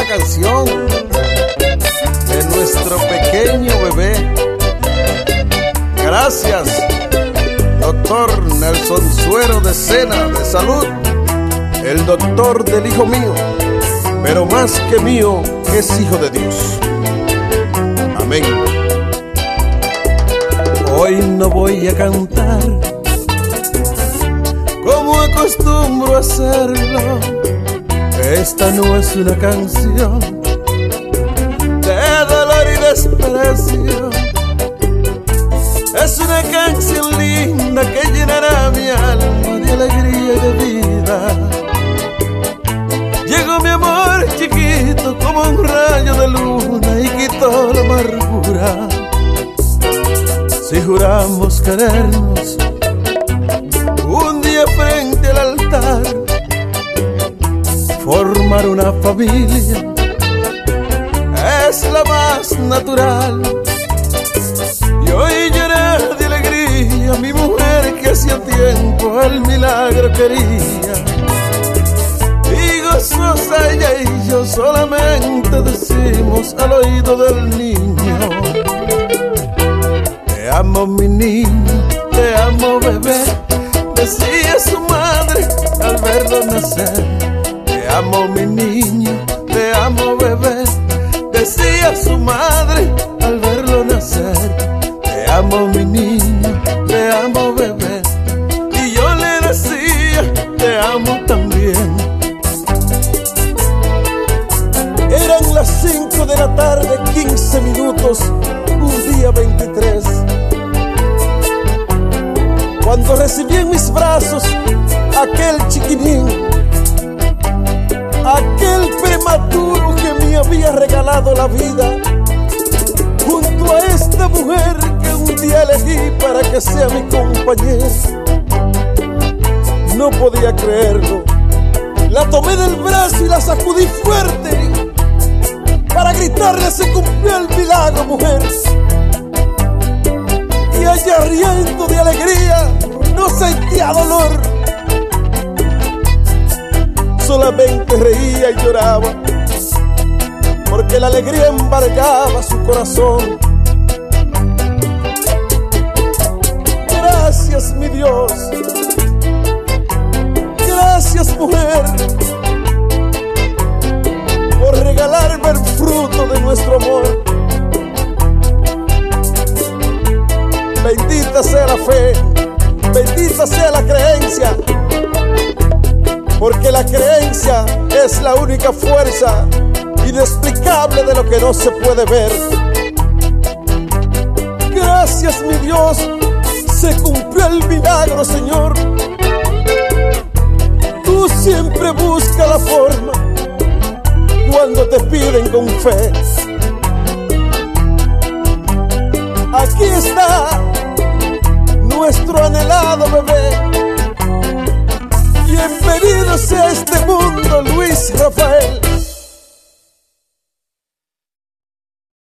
canción de nuestro pequeño bebé. Gracias, doctor Nelson Suero de Sena de Salud, el doctor del hijo mío, pero más que mío, es hijo de Dios. Amén. Hoy no voy a cantar como acostumbro a hacerlo. Esta no es una canción de dolor y desprecio. Es una canción linda que llenará mi alma de alegría y de vida. Llegó mi amor chiquito como un rayo de luna y quitó la amargura. Si juramos querernos un día frente al altar, formar una familia es la más natural. Y hoy llena de alegría mi mujer que hacía tiempo el milagro quería. Y gozosa ella y yo solamente decimos al oído del niño: te amo mi niño, te amo bebé, decía su madre al verlo nacer. Te amo mi niño, te amo bebé, decía su madre al verlo nacer. Te amo mi niño, te amo bebé, y yo le decía te amo también. Eran las 5 de la tarde, 15 minutos, un día 23, cuando recibí en mis brazos aquel chiquinín, aquel prematuro que me había regalado la vida, junto a esta mujer que un día elegí para que sea mi compañera. No podía creerlo. La tomé del brazo y la sacudí fuerte para gritarle: se cumplió el milagro, mujer. Y ella, riendo de alegría, no sentía dolor, solamente reía y lloraba, porque la alegría embargaba su corazón. Gracias, mi Dios. Gracias, mujer, por regalarme el fruto de nuestro amor. Bendita sea la fe, bendita sea la creencia, porque la creencia es la única fuerza inexplicable de lo que no se puede ver. Gracias, mi Dios, se cumplió el milagro, Señor. Tú siempre buscas la forma cuando te piden con fe. Aquí está nuestro anhelado bebé. Bienvenidos a este mundo, Luis Rafael.